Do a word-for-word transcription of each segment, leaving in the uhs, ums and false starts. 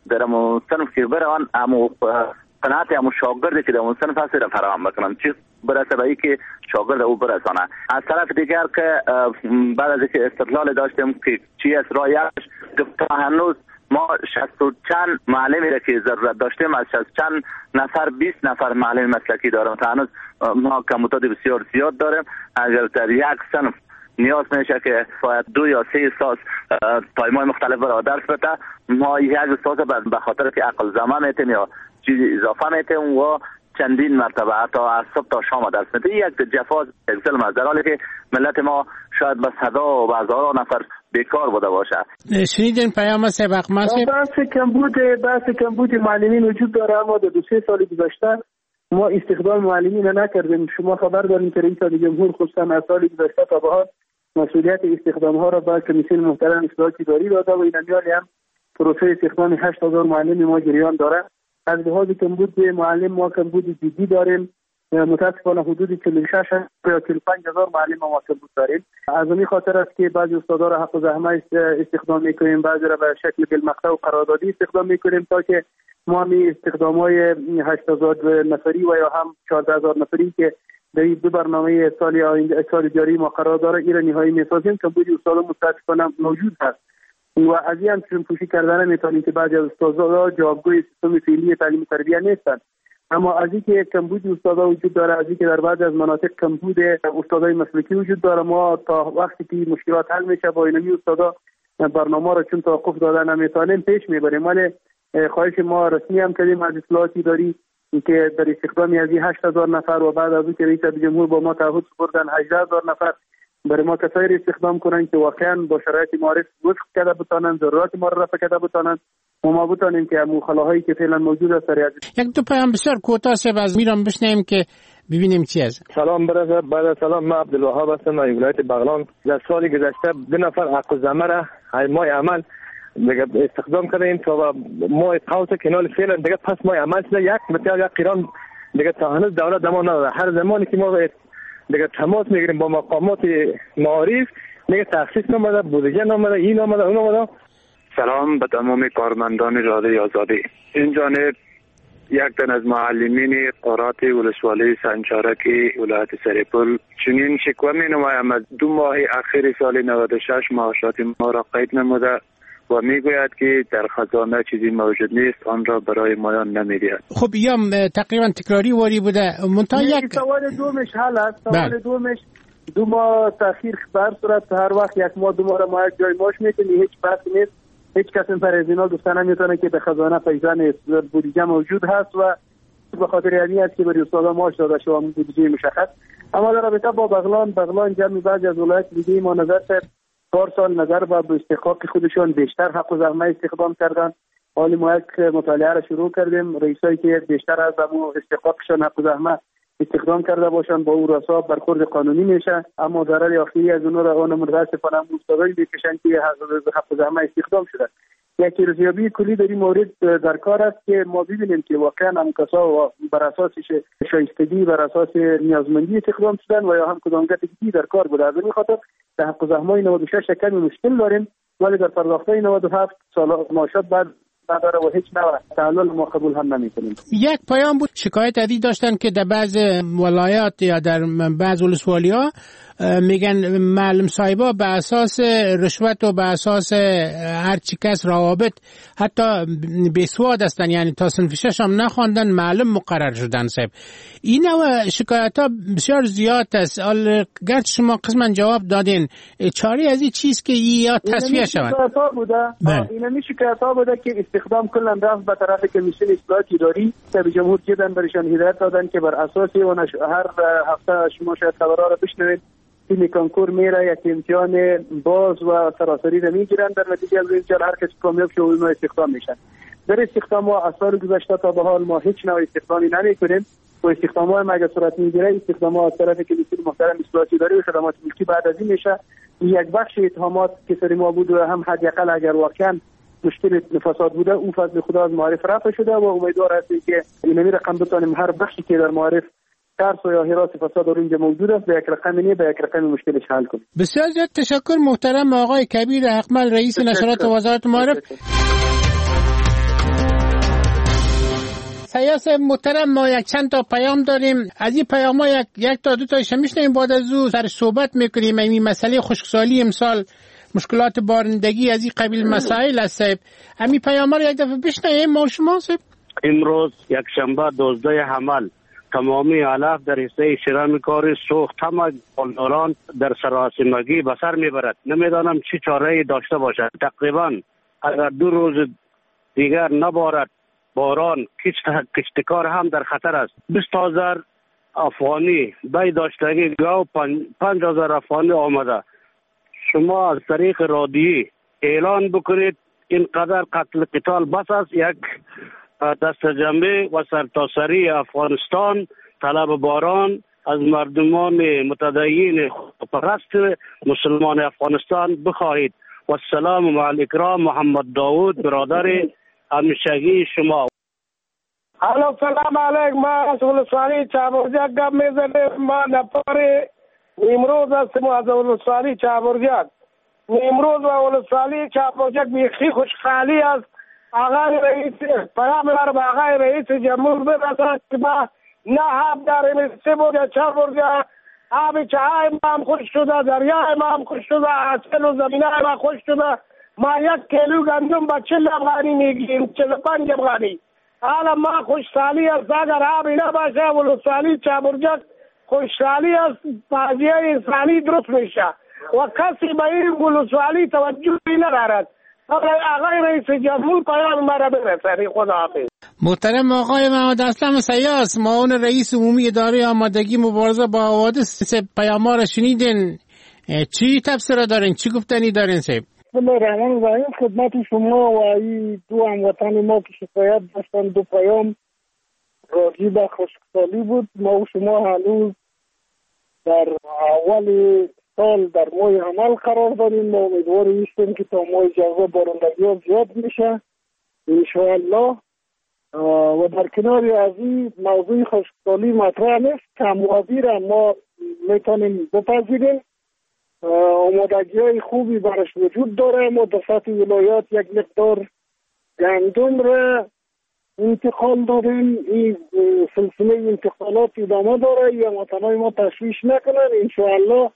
در امو صنف که برن امو قناعت امو شاگردی که در امو صنف هست را فراهم بکنن، چیز برسه به ای که شاگرد او برسانه. از طرف دیگر که بعد از اینکه استدلال داشتیم که چی است رایش، تا هنوز ما شصت و چند معلمی را که ضرورت داشتیم از شصت چند نفر بیست نفر معلم مسلکی داریم. تا هنوز ما کمبود بسیار زیاد داریم. اگر در یک صنف نیاز میشه که باید دو یا سه استاد تایم‌های مختلف را درس بده، ما یک استاد به خاطر که عقل زمان میتیم یا چیز اضافه میتیم و چندین مرتبه حتی از صبح تا شام درس میده. یک جفا یک ظلم است، در حالی که ملت ما شاید به صدا و هزاران نفر بیکار بوده باشه. شنیدین پیام سبق ماسه بحث کمبود بحث کمبود معلمین وجود داره، اما در دو سه سال گذشته ما استخدام معلمین نکردیم. شما خبر دارین که رئیس جمهور خصوصا از سال گذشته تا به حال مسئولیت استخدام ها را به کمیسیون محترم اصلاحات اداری داده و این میال هم پروسه استخدام هشت هزار معلم ما جریان داره. از لحاظ کمبود معلم ما کمبود جدی داریم، متاسفانه حدود چهل و شش یا چهل و پنج هزار معلم ما کمبود داریم. از این خاطر است که بعضی استادا را حق و زحمت استخدام میکنیم، بعضی را به شکل بالمقطع و قراردادی استخدام میکنیم تا که ما می استخدام‌های هشت هزار نفری و یا هم چهارده هزار نفری که در این دو برنامه سال آینده سال جاری ما قرار داره ایران نهایی میسازیم. کمبود استادا متاسفانه موجود هست و از این هم پوشی کردن میتونیم که بعضی از استادا جوابگوی سیستم فعلی تعلیم و تربیت نیستند. اما از اینکه کمبود استادا وجود داره، از اینکه در بعضی از مناطق کمبود استادای مسلکی وجود داره، ما تا وقتی که مشکلات حل میشه با اینمی استادا برنامه را چون توقف دادن نمیتونیم پیش میبریم. ولی خواهش ما رسمی هم کردیم از اصلاحات اداری که در استخدامی از هشت هزار نفر و بعد از اون که رئیس جمهور با ما تعهد سپردن هجده هزار نفر برای ما کسایی استخدام کنن که واقعا با شرایط معارف وفق کرده بتانن، ضرورات ما را رفع کرده بتانن و ما بتانیم که مخالفهایی که فعلا موجود است سریع. یک دو پیام بسیار کوتاه از میرم بشنیم که ببینیم چی است. سلام برادر، بعد سلام، من عبدالوهاب هستم از ولایت بغلان. در سال گذشته دو نفر حق الزمه را مای عمل دیگه استخدام کردیم تا ما قوس کنال فعلا دیگه پس ما عمل شده یک متر یک قران دیگه تا هنوز دولت دما نداره. هر زمانی که ما دیگه تماس میگیریم با مقامات معارف دیگه تخصیص نمیده، بودجه نمیده، این نمیده، اون نمیده. سلام به تمام کارمندان رادیو آزادی. این جانب یک تن از معلمین قرات ولسوالی سنجارک ولایت سرپل چنین شکوه می نمایم از دو ماه اخیر سال نود و شش معاشات ما را قید نموده و میگوید که در خزانه چیزی موجود نیست، آن را برای مایان نمیدهد. خب یا تقریبا تکراری واری بوده. منتها یک سوال دومش حل است. سوال دومش دو ماه تاخیر بر صورت هر وقت یک ماه دو ماه را ما یک جای ماش میکنی، هیچ بحث نیست. هیچ کس این پرهیزینا گفتن نمیتونه که به خزانه پیدا نیست، بودجه موجود هست و به خاطر یعنی است که برای استادا معاش داده شده بودجه مشخص. اما در رابطه با بغلان بغلان جمعی بعضی از ولایت دیگه ما نظر کرد چهار سال نظر و به استحقاق خودشون بیشتر حق و زحمت استخدام کردن. حالی ما یک مطالعه را شروع کردیم، رئیسایی که بیشتر از همون استحقاقشون حق و زحمت استخدام کرده باشن با او رسا برخورد قانونی میشه. اما ضرر آخری از اونها را اون متاسفانه مستقل میکشن که حق و زحمت استخدام شده. یک ارزیابی کلی در این مورد در کار است که ما ببینیم که واقعا هم کسا بر اساس شایستگی بر اساس نیازمندی استخدام شدن و یا هم کدامگاه دیگه در کار بوده. از این خاطر در حق و زحمت نود و شش کمی مشکل داریم، ولی در پرداخته نود و هفت سال معاشات بعد نداره و هیچ نوع تعلل ما قبول هم نمی‌کنیم. یک پیام بود شکایت ادی داشتن که در بعض ولایات یا در بعض ولسوالی‌ها میگن معلم صاحبا به اساس رشوت و به اساس هر چی کس روابط حتی بیسواد هستن، یعنی تا صنف شش هم نخواندن معلم مقرر شدن صاحب. این نوع شکایت ها بسیار زیاد است. گرد شما قسما جواب دادین، چاره از این چیز که یا تصفیه شود. این شکایت ها بوده این می شکایت ها بوده که استخدام کلن رفت به طرف کمیسیون اصلاحات اداری به جمهور جدن برشان هدایت دادن که بر اساس اون هر هفته شما شاید خبرها را بشنوید این کنکور میره یک امتحان باز و سراسری را میگیرن، در نتیجه از اینجا هر کس کامیاب شد اونها استخدام میشن. در استخدام ها از سال گذشته تا به حال ما هیچ نوع استخدامی نمیکنیم و استخدام ها مگه صورت میگیره استخدام ها از طرف کمیسیون محترم اصلاحات اداری و خدمات ملکی بعد از این میشه. یک بخش اتهامات که سر ما بود و هم حداقل اگر واقعا مشکل فساد بوده اون فضل خدا از معارف رفع شده و امیدوار هستیم که این رقم بتونیم هر بخشی که در معارف ترس و یا حراس فساد در اینجا موجود است به یک رقم نیه به یک رقم مشکلش حل کنیم. بسیار زیاد تشکر محترم آقای کبیر حقمل رئیس نشرات وزارت معارف. سیاس محترم، ما یک چند تا پیام داریم. از این پیام ها یک, یک تا دو تایش میشنیم، بعد از او سر صحبت میکنیم. این مسئله خشکسالی امسال، مشکلات بارندگی، از این قبیل مسائل است. همین پیام ها رو یک دفعه بشنویم ما شما. امروز یک شنبه دوازده حمل تمامی علف در حصه شرم کاری سوخت همه بالداران در سراسیمگی به سر میبرد. نمیدانم چی چاره داشته باشد. تقریبا اگر دو روز دیگر نبارد باران، کشتکار هم در خطر است. بیست هزار افغانی بی داشتگی گاو پنج هزار افغانی آمده. شما از طریق رادیویی اعلان بکنید اینقدر قتل قتال بس است. یک دست جمعی و سرتاسری افغانستان طلب باران از مردمان متدین پرست مسلمان افغانستان بخواهید. و السلام مع الاکرام، محمد داود برادر همیشگی شما. الو سلام علیکم. ما از ولسوالی چابرجک گپ میزنیم. ما نفر امروز هستیم از ولسوالی چابرجک. امروز و ولسوالی چابرجک بیخی خوشحالی است. آقای رئیس پیام بر با آقای رئیس جمهور برسد که ما نه آب داریم. سه برجه چهار برجه آب چای ما هم خوش شده، دریای ما هم خوش شده، حاصل و زمینه ما خوش شده. ما یک کیلو گندم با چل افغانی میگیم، چل پنج افغانی. حالا ما خوشحالی است. اگر آبی نباشه ولسوالی چابرجک خوشحالی است. بازی انسانی درست میشه و کسی به این ولسوالی توجهی ندارد. آقای رئیس جمهور پیام مرا برسانی. خدا حافظ. محترم آقای محمد اسلم سیاس، معاون رئیس عمومی اداره آمادگی مبارزه با حوادث، پیام ها را شنیدین. چی تفسیر دارین؟ چی گفتنی دارین سیب؟ بسم الله الرحمن الرحیم. خدمت شما و این دو هموطن ما که شکایت داشتن، دو پیام راجع به خشکسالی بود. ما و شما هنوز در اول سال در ماه عمل قرار داریم. ما امیدوار هستیم که تا ماه جواب بارندگی ها زیاد میشه انشاءالله. و در کنار از این موضوع خشکسالی مطرح نیست، کم‌آبی را ما میتونیم بپذیریم. آمادگی های خوبی برش وجود داره. ما در سطح ولایات یک مقدار گندم را انتقال داریم. این سلسله انتقالات ادامه داره. یا هموطنان ما تشویش نکنن، انشاءالله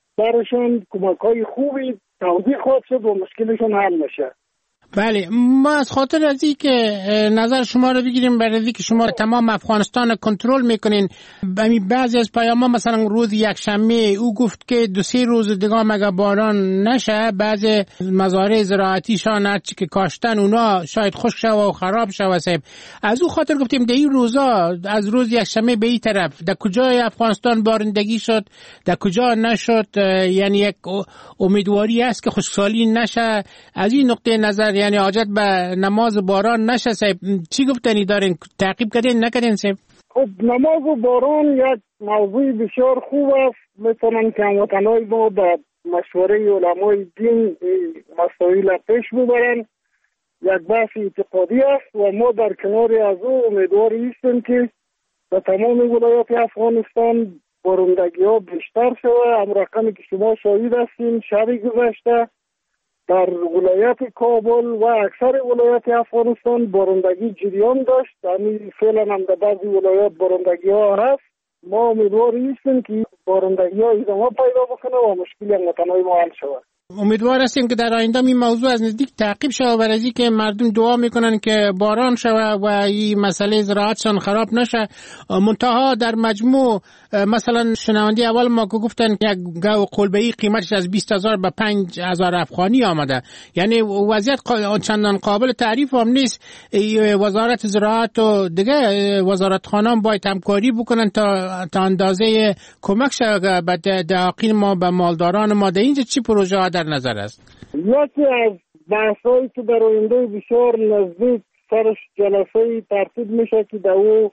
برشان کمک های خوبی توضیح خواهد شد و مشکلشون حل میشه. بله، ما از خاطر از این که نظر شما رو بگیریم، برای از که شما تمام افغانستان کنترل میکنین، بعضی از پیام‌ها مثلا روز یک شنبه او گفت که دو سه روز دیگه مگه باران نشه، بعضی مزارع زراعتیشان هرچی که کاشتن اونا شاید خشک شوه و خراب شوه. صاحب از او خاطر گفتیم در این روزا، از روز یک شنبه به این طرف در کجای افغانستان بارندگی شد، در کجا نشد، یعنی یک امیدواری است که خشکسالی نشه. از این نقطه نظر یعنی حاجت به نماز باران نشه. صاحب چی گفتنی دارین؟ تعقیب کردین نکردین صاحب؟ خب نماز باران یک موضوع بسیار خوب است. میتونن که هموطنای ما به مشوره علمای دین مسائل پیش ببرن. یک بحث اعتقادی است و ما در کنار از او امیدواری هستیم که به تمام ولایات افغانستان بارندگی ها بیشتر شود. هم رقمی که شما شاهد هستین شب گذشته در ولایت کابل و اکثر ولایت افغانستان بارندگی جریان داشت. همین فعلا هم در بعضی ولایات بارندگی ها هست. ما امیدواری هستیم که بارندگی ها ادامه پیدا بکنه و مشکل هموطنان ما حل شود. امیدوار هستیم که در آینده این موضوع از نزدیک تعقیب شود، برای اینکه مردم دعا میکنن که باران شود و این مسئله زراعتشان خراب نشه. منتها در مجموع مثلا شنونده اول ما که گفتن یک گاو قلبه‌ای قیمتش از بیست هزار به پنج هزار افغانی آمده، یعنی وضعیت چندان قابل تعریف هم نیست. وزارت زراعت و دیگه وزارت خانه باید همکاری بکنن تا تا اندازه کمک شود به دهقین ما، به مالداران ما. در اینجا چی پروژه ها در نظر است؟ یکی از بحثایی که در آینده بسیار نزدیک سرش جلسه ترتیب میشه که در او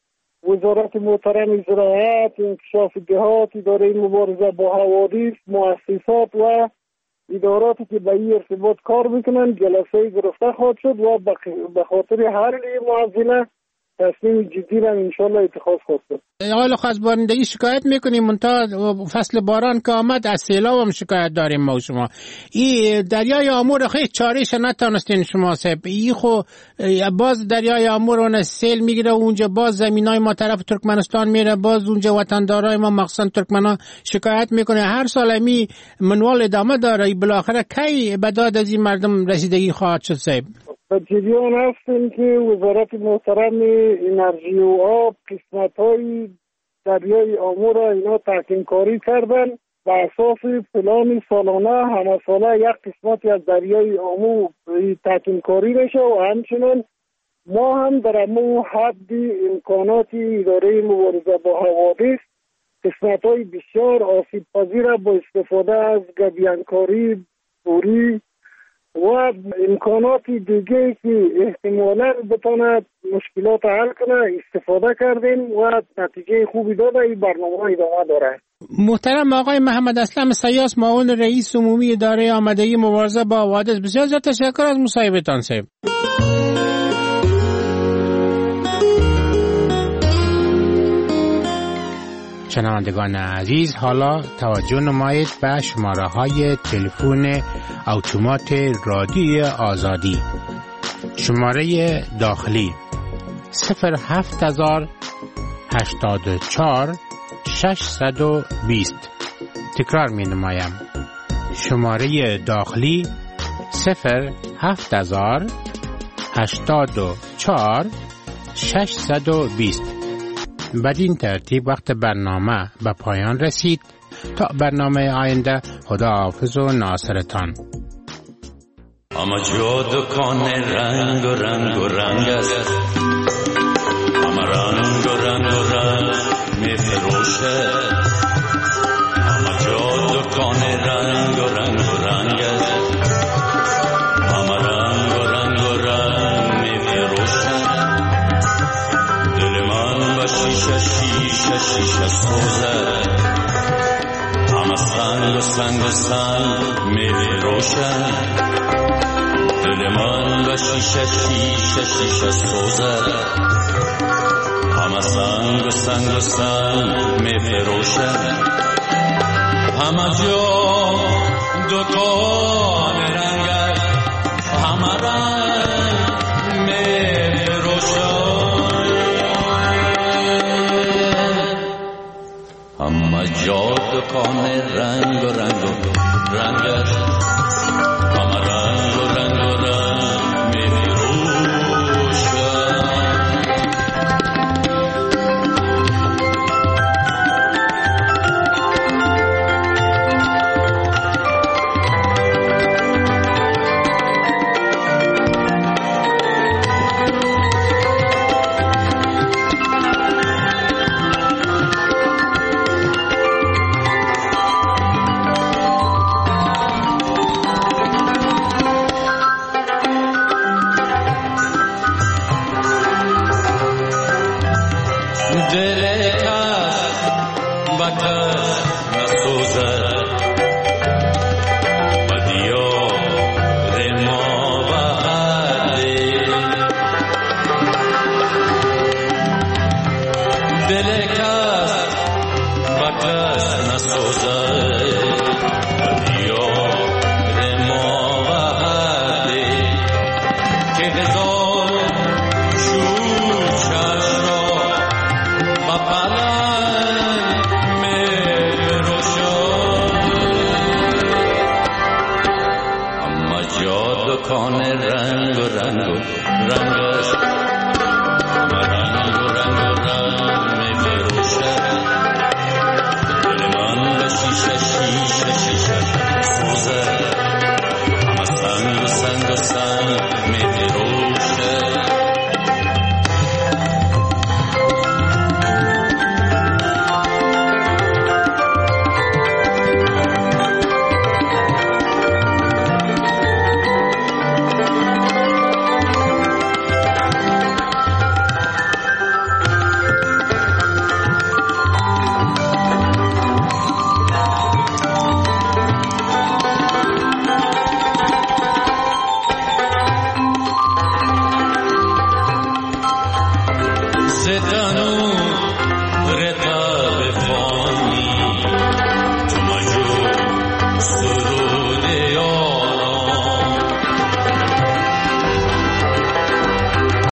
وزارت محترم زراعت، انکشاف دهات، اداره مبارزه با حوادث، مؤسسات و اداراتی که به این ارتباط کار میکنن جلسه گرفته خواهد شد و به خاطر حل این معضله تصمیم جدی را انشالله اتخاذ خواهد کرد. آقای از بارندگی شکایت میکنیم، منتها فصل باران که آمد از سیلاب هم شکایت داریم ما و شما. این دریای آمور خیلی چارهش نتونستین شما صاحب. این خو باز دریای آمور اون سیل میگیره اونجا، باز زمینای ما طرف ترکمنستان میره، باز اونجا وطندارای ما مخصوصا ترکمنا شکایت میکنه. هر سال می منوال ادامه داره. بالاخره کی به داد از این مردم رسیدگی خواهد شد صاحب؟ و جریان هستیم که وزارت محترم انرژی و آب قسمت های دریای آمور را اینا تحکیم کاری کردن. با اساس پلان سالانه همه ساله یک قسمتی از دریای آمور تحکیم کاری بشه و همچنین ما هم در امو حد امکاناتی اداره مبارزه با حوادث قسمت های بسیار آسیب پذیر با استفاده از گبیانکاری، بوری و امکانات دیگه که احتمالاً بتاند مشکلات حل کنه استفاده کردیم و نتیجه خوبی داده. این برنامه ادامه داره. محترم آقای محمد اسلم سیاس، معاون رئیس عمومی اداره آمادگی مبارزه با حوادث، بسیار زیاد تشکر از مصاحبتان صاحب. شنوندگان عزیز، حالا توجه نمایید به شماره های تلفن اتومات رادیوی آزادی. شماره داخلی صفر هفت هزار هشتاد و چهار ششصد و بیست. تکرار می نمایم. شماره داخلی صفر هفت هزار هشتاد و چهار ششصد و بیست. بدین ترتیب وقت برنامه به پایان رسید. تا برنامه آینده، خدا حافظ و ناصرتان. اما جا دکان رنگ و رنگ و رنگ است، اما رنگ و رنگ و رنگ می فروشه. اما جا دکان رنگ و رنگ و رنگ است، اما رنگ و رنگ و رنگ می فروشه. دل من با شیشه شیشه شیشه سوزه، اما سنگ و سنگ و سنگ می فروشه. دل من با شیشه شیشه شیشه سوزه، همه سنگ و سنگ و سنگ می فروشه. همه جا دکان رنگ، همه رنگ می فروشه. همه جا دکان رنگ و رنگ و رنگ، همه رنگ و رنگ و رنگ می فروشه. ستان